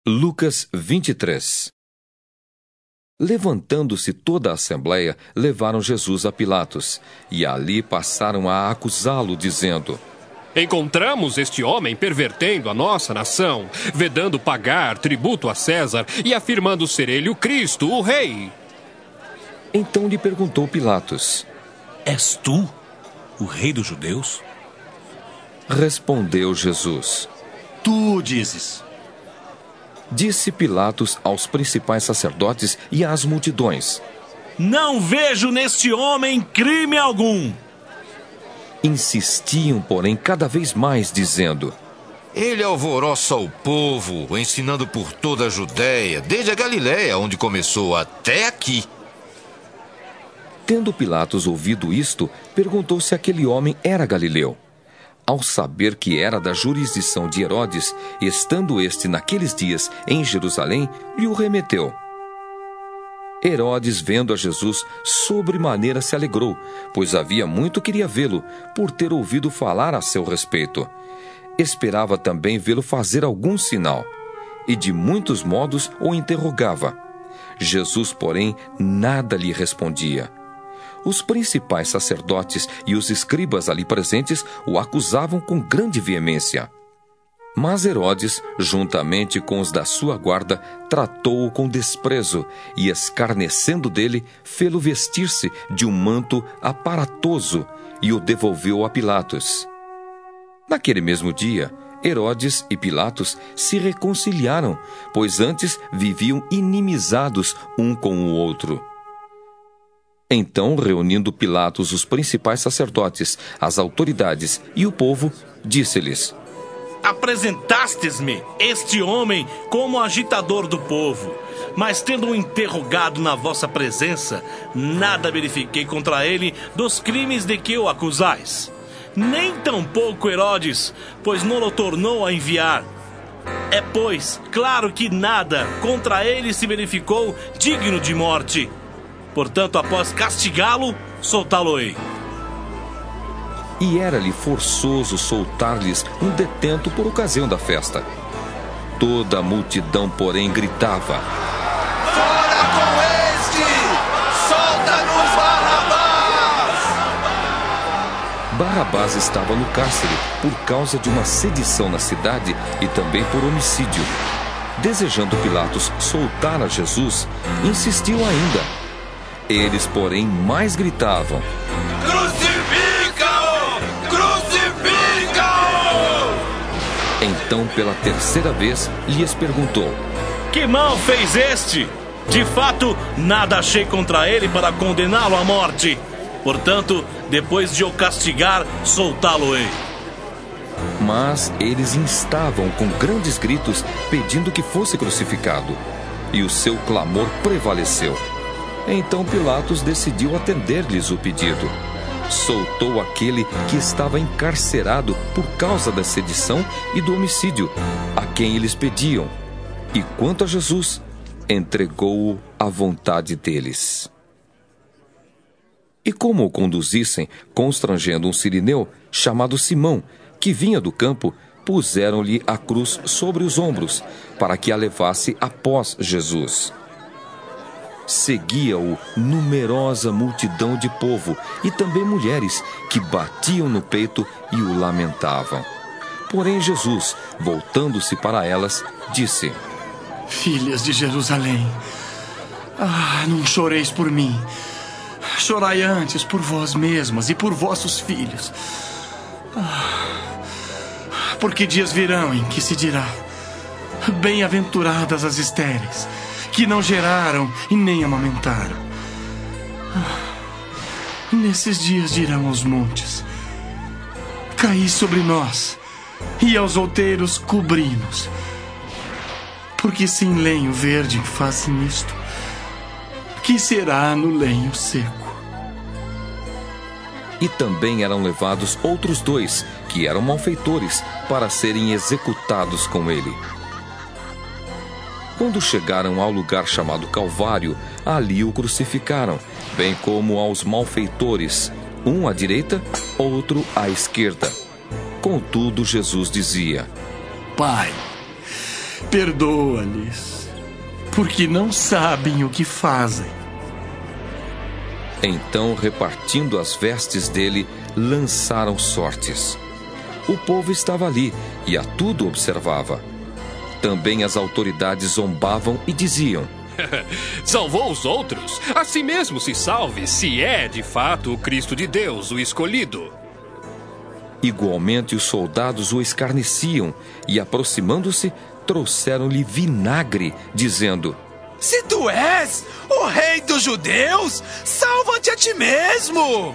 Lucas 23. Levantando-se toda a assembleia, levaram Jesus a Pilatos, e ali passaram a acusá-lo, dizendo: Encontramos este homem pervertendo a nossa nação, vedando pagar tributo a César e afirmando ser ele o Cristo, o Rei. Então lhe perguntou Pilatos: És tu o rei dos judeus? Respondeu Jesus: Tu dizes. Disse Pilatos aos principais sacerdotes e às multidões: Não vejo neste homem crime algum. Insistiam, porém, cada vez mais, dizendo: Ele alvoroça o povo, ensinando por toda a Judéia, desde a Galiléia, onde começou, até aqui. Tendo Pilatos ouvido isto, perguntou se aquele homem era galileu. Ao saber que era da jurisdição de Herodes, estando este naqueles dias em Jerusalém, lhe o remeteu. Herodes, vendo a Jesus, sobremaneira se alegrou, pois havia muito queria vê-lo, por ter ouvido falar a seu respeito. Esperava também vê-lo fazer algum sinal, e de muitos modos o interrogava. Jesus, porém, nada lhe respondia. Os principais sacerdotes e os escribas ali presentes o acusavam com grande veemência. Mas Herodes, juntamente com os da sua guarda, tratou-o com desprezo e, escarnecendo dele, fê-lo vestir-se de um manto aparatoso e o devolveu a Pilatos. Naquele mesmo dia, Herodes e Pilatos se reconciliaram, pois antes viviam inimizados um com o outro. Então, reunindo Pilatos os principais sacerdotes, as autoridades e o povo, disse-lhes: Apresentastes-me este homem como agitador do povo, mas tendo-o interrogado na vossa presença, nada verifiquei contra ele dos crimes de que o acusais. Nem tampouco Herodes, pois não o tornou a enviar. É, pois, claro que nada contra ele se verificou digno de morte. Portanto, após castigá-lo, soltá-lo-ei. E era-lhe forçoso soltar-lhes um detento por ocasião da festa. Toda a multidão, porém, gritava: Fora com este! Solta-nos Barrabás! Barrabás estava no cárcere por causa de uma sedição na cidade e também por homicídio. Desejando Pilatos soltar a Jesus, insistiu ainda. Eles, porém, mais gritavam: Crucifica-o! Crucifica-o! Então, pela terceira vez, lhes perguntou: Que mal fez este? De fato, nada achei contra ele para condená-lo à morte. Portanto, depois de o castigar, soltá-lo-ei. Mas eles instavam com grandes gritos, pedindo que fosse crucificado. E o seu clamor prevaleceu. Então Pilatos decidiu atender-lhes o pedido. Soltou aquele que estava encarcerado por causa da sedição e do homicídio, a quem eles pediam. E quanto a Jesus, entregou-o à vontade deles. E como o conduzissem, constrangendo um sirineu chamado Simão, que vinha do campo, puseram-lhe a cruz sobre os ombros, para que a levasse após Jesus. Seguia-o numerosa multidão de povo e também mulheres que batiam no peito e o lamentavam. Porém Jesus, voltando-se para elas, disse: Filhas de Jerusalém, não choreis por mim. Chorai antes por vós mesmas e por vossos filhos. Porque dias virão em que se dirá: bem-aventuradas as estéreis, que não geraram e nem amamentaram. Nesses dias dirão aos montes: caí sobre nós, e aos outeiros cobri-nos. Porque sem lenho verde fazem isto, que será no lenho seco? E também eram levados outros 2, que eram malfeitores, para serem executados com ele. Quando chegaram ao lugar chamado Calvário, ali o crucificaram, bem como aos malfeitores, um à direita, outro à esquerda. Contudo, Jesus dizia: Pai, perdoa-lhes, porque não sabem o que fazem. Então, repartindo as vestes dele, lançaram sortes. O povo estava ali e a tudo observava. Também as autoridades zombavam e diziam: Salvou os outros? Assim mesmo se salve, se é de fato o Cristo de Deus, o escolhido. Igualmente os soldados o escarneciam e, aproximando-se, trouxeram-lhe vinagre, dizendo: Se tu és o rei dos judeus, salva-te a ti mesmo!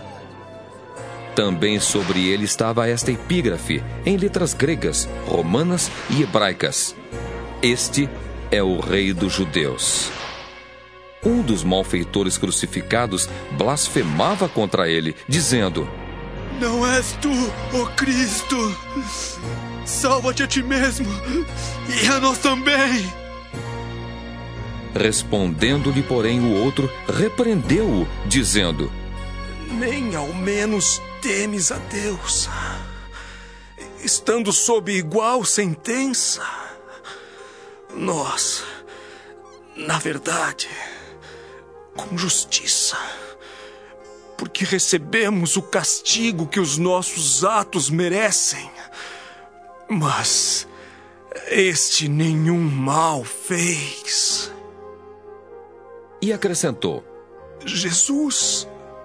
Também sobre ele estava esta epígrafe, em letras gregas, romanas e hebraicas: Este é o rei dos judeus. Um dos malfeitores crucificados blasfemava contra ele, dizendo: Não és tu, ó Cristo? Salva-te a ti mesmo e a nós também. Respondendo-lhe, porém, o outro repreendeu-o, dizendo: Nem ao menos temes a Deus, estando sob igual sentença. Nós, na verdade, com justiça, porque recebemos o castigo que os nossos atos merecem. Mas este nenhum mal fez. E acrescentou: Jesus,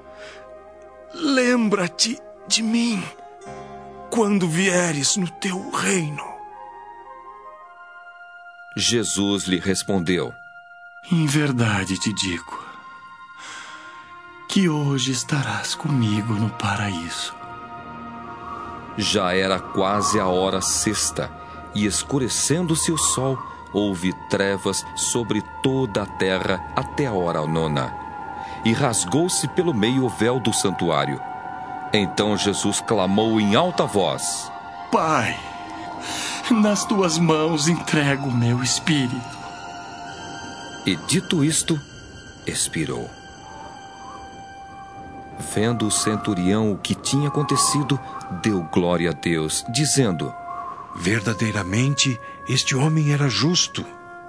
lembra-te de mim quando vieres no teu reino. Jesus lhe respondeu: Em verdade te digo que hoje estarás comigo no paraíso. Já era quase a hora sexta, e escurecendo-se o sol, houve trevas sobre toda a terra até a hora nona. E rasgou-se pelo meio o véu do santuário. Então Jesus clamou em alta voz: Pai, nas tuas mãos entrego o meu espírito. E dito isto, expirou. Vendo o centurião o que tinha acontecido, deu glória a Deus, dizendo: Verdadeiramente, este homem era justo.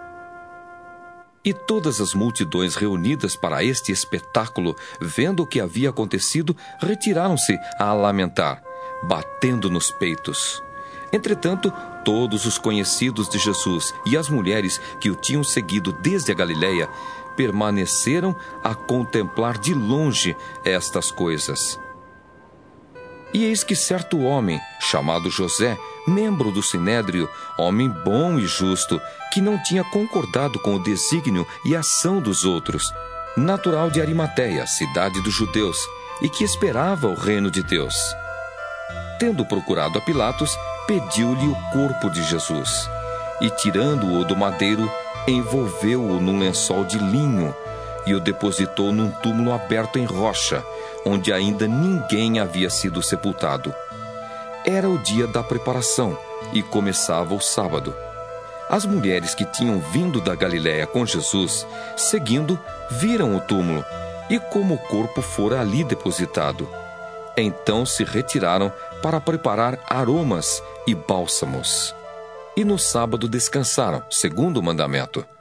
E todas as multidões reunidas para este espetáculo, vendo o que havia acontecido, retiraram-se a lamentar, batendo nos peitos. Entretanto, todos os conhecidos de Jesus e as mulheres que o tinham seguido desde a Galileia permaneceram a contemplar de longe estas coisas. E eis que certo homem, chamado José, membro do Sinédrio, homem bom e justo, que não tinha concordado com o desígnio e ação dos outros, natural de Arimateia, cidade dos judeus, e que esperava o reino de Deus, tendo procurado a Pilatos, pediu-lhe o corpo de Jesus, e tirando-o do madeiro, envolveu-o num lençol de linho e o depositou num túmulo aberto em rocha, onde ainda ninguém havia sido sepultado. Era o dia da preparação e começava o sábado. As mulheres que tinham vindo da Galiléia com Jesus, seguindo, viram o túmulo e como o corpo fora ali depositado. Então se retiraram para preparar aromas e bálsamos. E no sábado descansaram, segundo o mandamento.